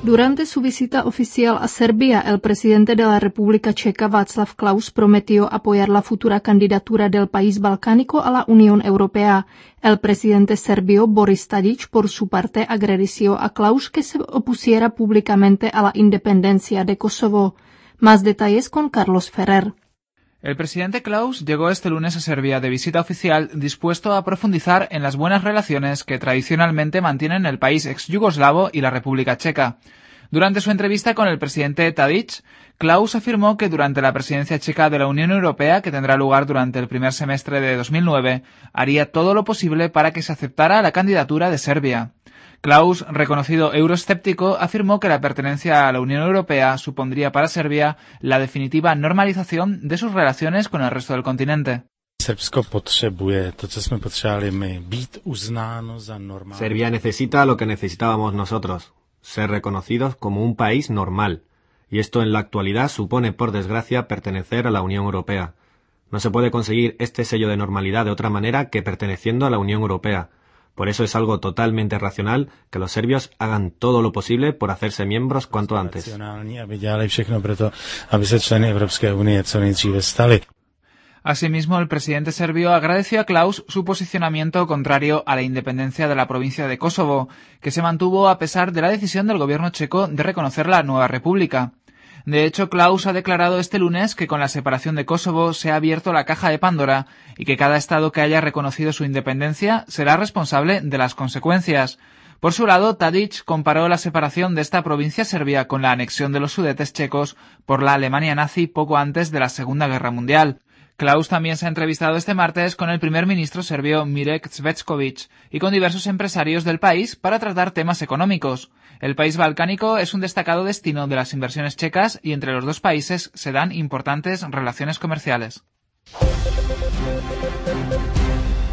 Durante su visita oficial a Serbia, el presidente de la República Checa Václav Klaus prometió apoyar la futura candidatura del país balcánico a la Unión Europea. El presidente serbio Boris Tadić, por su parte, agradeció a Klaus que se opusiera públicamente a la independencia de Kosovo. Más detalles con Carlos Ferrer. El presidente Klaus llegó este lunes a Serbia de visita oficial dispuesto a profundizar en las buenas relaciones que tradicionalmente mantienen el país exyugoslavo y la República Checa. Durante su entrevista con el presidente Tadić, Klaus afirmó que durante la presidencia checa de la Unión Europea, que tendrá lugar durante el primer semestre de 2009, haría todo lo posible para que se aceptara la candidatura de Serbia. Klaus, reconocido euroescéptico, afirmó que la pertenencia a la Unión Europea supondría para Serbia la definitiva normalización de sus relaciones con el resto del continente. Serbia necesita lo que necesitábamos nosotros, ser reconocidos como un país normal, y esto en la actualidad supone, por desgracia, pertenecer a la Unión Europea. No se puede conseguir este sello de normalidad de otra manera que perteneciendo a la Unión Europea. Por eso es algo totalmente racional que los serbios hagan todo lo posible por hacerse miembros cuanto antes. Asimismo, el presidente serbio agradeció a Klaus su posicionamiento contrario a la independencia de la provincia de Kosovo, que se mantuvo a pesar de la decisión del gobierno checo de reconocer la nueva república. De hecho, Klaus ha declarado este lunes que con la separación de Kosovo se ha abierto la caja de Pandora y que cada estado que haya reconocido su independencia será responsable de las consecuencias. Por su lado, Tadić comparó la separación de esta provincia serbia con la anexión de los Sudetes checos por la Alemania nazi poco antes de la Segunda Guerra Mundial. Klaus también se ha entrevistado este martes con el primer ministro serbio Mirek Cvetković y con diversos empresarios del país para tratar temas económicos. El país balcánico es un destacado destino de las inversiones checas y entre los dos países se dan importantes relaciones comerciales.